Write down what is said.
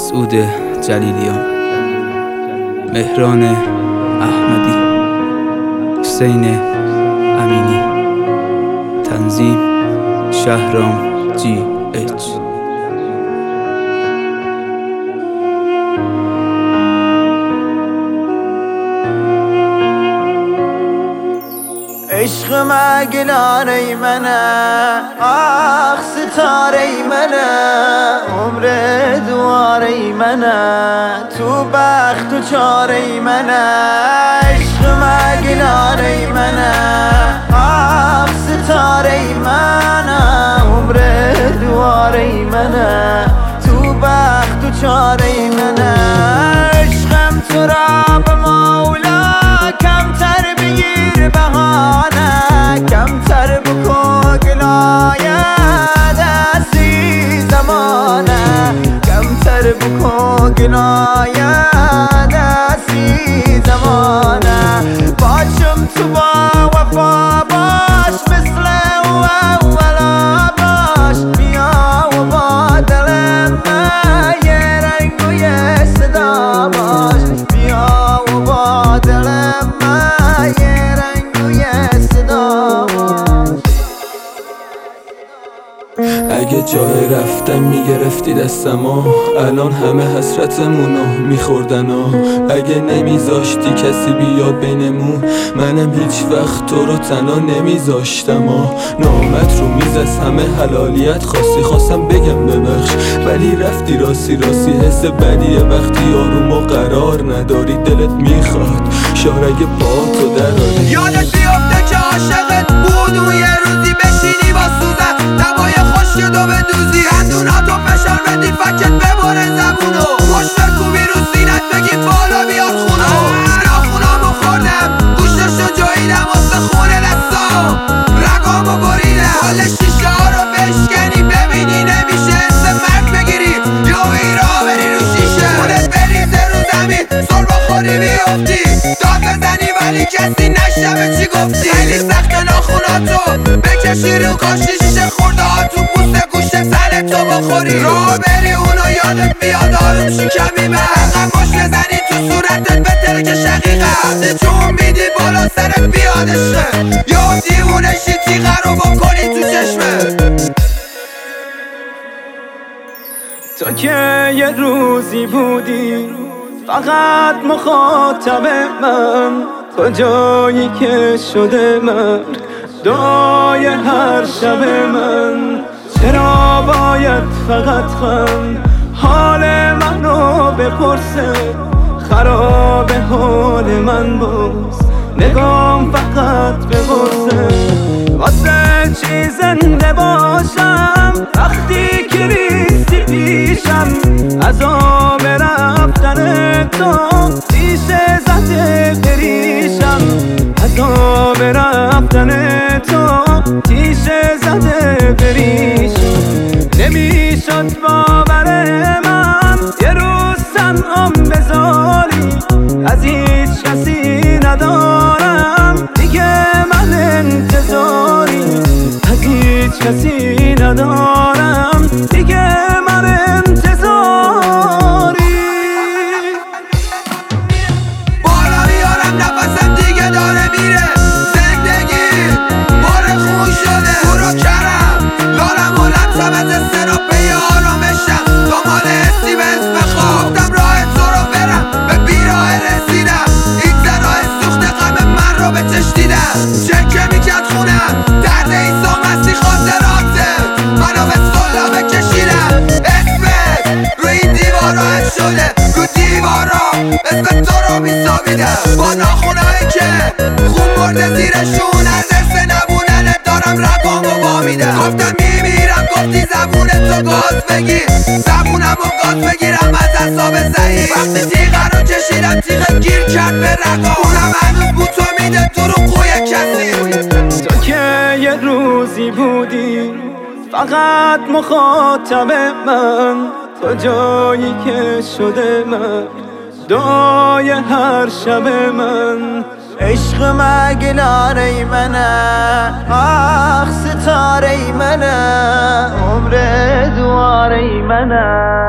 مسعود جلیلیان، مهران احمدی، حسین امینی، تنظیم شهرام جی اچ. عشق مگلانه منه، آخ ستاره منه، عمر دواره منه، تو بخت و چاره منه. عشق مگلانه منه، آخ ستاره منه، عمر دواره منه، تو بخت و چاره منه. عشقم تو را به مولا کمتر بگیر بهانه، کمتر بکن گلایه دستی زمانه، کمتر بکن گلایه دستی زمانه. باشم تو با وفا باش، مثل اولا باش، بیا و با دل من یه رنگ و یه صدا باش، بیا و با دل من یه رنگ و یه صدا باش. اگه جای رفتم میگرفتی دستمو، الان همه حسرتمونو میخوردن. اگه نمیذاشتی کسی بیاد بینمون، منم هیچ وقت تو رو تنها نمیذاشتم. نامت رو میز از همه حلالیت خواستی، خواستم بگم ببخش ولی رفتی راستی راستی. حس بدیه وقتی آروم و قرار نداری، دلت میخواد شارگ پاتو دراری. یادت بیفته که عاشقت بود اون یه روزی بشینی با سوزن دوای خوشگل و بدوزی، دندوناتو فشار بدی فکت بباره زبونو، خوش بکوبی رو سینت بگی بالا بیار خونو. ناخونامو خوردم گوشتشو جاییدم واسه خونه دستام، رگامو بریدم کل شیشه ها رو بشکنی ببینی نمیشه، اسم مرگ بگیری یا ایرا بری رو شیشه، خودت بریزه رو زمین سر بخوری بیفتی، داد بزنی ولی کسی نشنوه چی گفتی. خیلی سخت ناخوناتو بکشی رو کاشی، شیشه خورده ها تو پوست گوشت تنتو بخوری، راه بری اونو یادت بیاد آروم شی کمی به عقب باش بزنی تو صورتت بهتره که شقیقه وقتی جون میدی بالا سرت بیاد عشقه، یا دیوونه شی تیغه رو بکنی تو چشمه. تو که یه روزی بودی فقط مخاطب من، کجایی که شده من دعای هر شب من. چرا باید فقط خم حال منو بپرسه، خراب حال من باز نگام فقط بپرسه. واسه چی زنده باشم وقتی که ریستی پیشم، عذاب رفتن تو تیشه زده بریشم، عذاب رفتن تو تیشه زده بریشم. نمیشد باور من یه روز تنهام بذاری، از هیچ کسی ندارم دیگه من انتظاری، از هیچ کسی ندارم دیگه من انتظاری. بالا بیارم نفسم دیگه داره میره، زندگی بار خون شده برو کرم، لالم و لطفم از استراپه آرامشم، دنبال حسی به اسم خواستم راه تو رو برم، به بیراه رسیدم این زراه سوخت غم من رو به چش دیدم، چکه میکرد خونم درد ایسا مسیح خاطراته منو به سلامه کشیدم. اسمت رو این دیوارا شده رو دیوارا اسم تو رو میسابیدم، با ناخونایی که خون برده زیرشون از درس نبوننت دارم رگامو وامیدم. گفتم میمیرم گفتی زبون تو گاز بگیر، زبونمو گاز بگیرم از اعصاب ضعیف، وقتی تیغه رو کشیدم تیغه گیر کرد به رگام، اونم هنوز بوتو میده تو رو قوی کسی. تو که یه روزی بودی فقط مخاطب من، کجایی که شده من دعای هر شب من. عشق مگلانه منه، آخ ستاره منه، عمر دواره منه.